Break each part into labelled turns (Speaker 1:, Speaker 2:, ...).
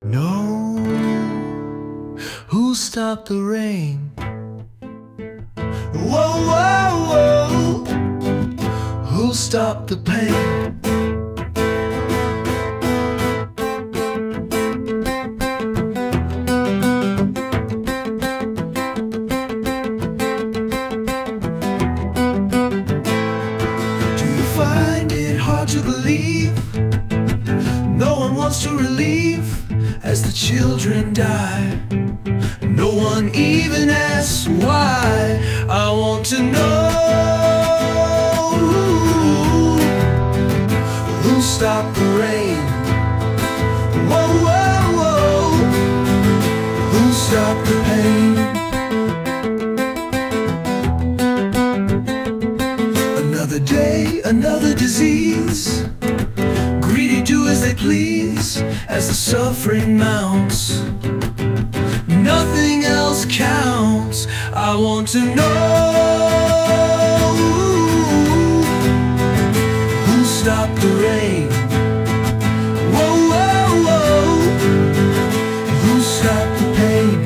Speaker 1: No, who stopped the rain? Whoa, whoa, whoa, who stopped the pain? Do you find it hard to believe no one wants to relieve as the children die? No one even asks why. I want to know who stopped the rain. Whoa, whoa, whoa, who stopped the pain? Another day, another disease. Greedy do as they please as the suffering mounts. Nothing else counts. I want to know who stopped the rain. Whoa, whoa, whoa, who stopped the pain?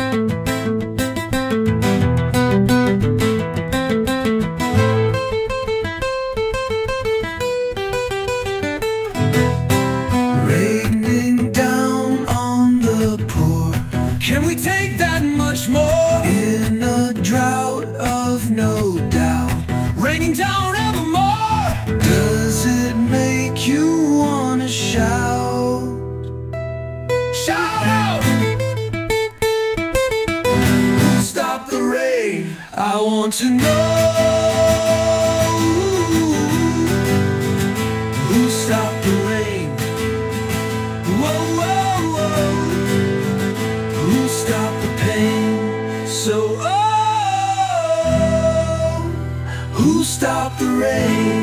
Speaker 1: Raining down on the poor. Can we take that much more? In a drought of no doubt, raining down evermore. Does it make you wanna shout? Shout out! Who stopped the rain? I want to know who stopped the rain. Whoa, whoa, whoa, who stopped the pain? So, who stopped the rain?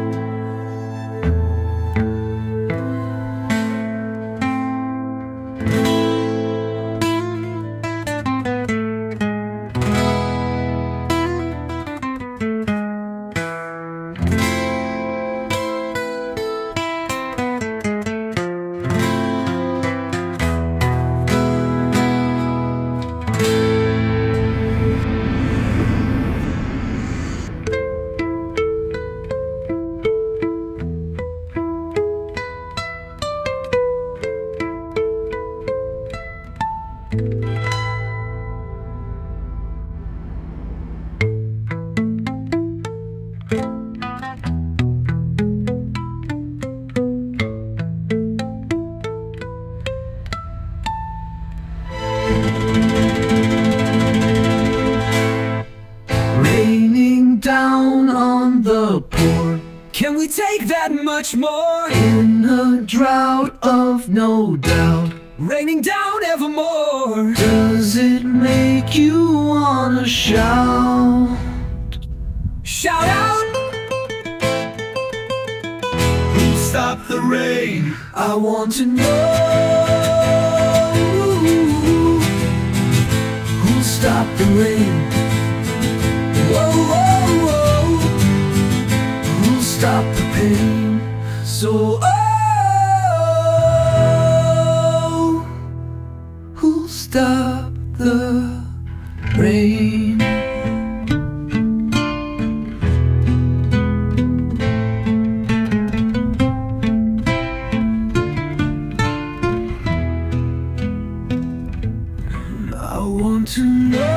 Speaker 1: Raining down on the poor. Can we take that much more? In a drought of no doubt, raining down evermore. Does it make you wanna shout? Shout out! Who stopped the rain? I want to know who stopped the rain. Whoa, whoa, whoa, who stopped the pain? So, who stopped the rain? I want to know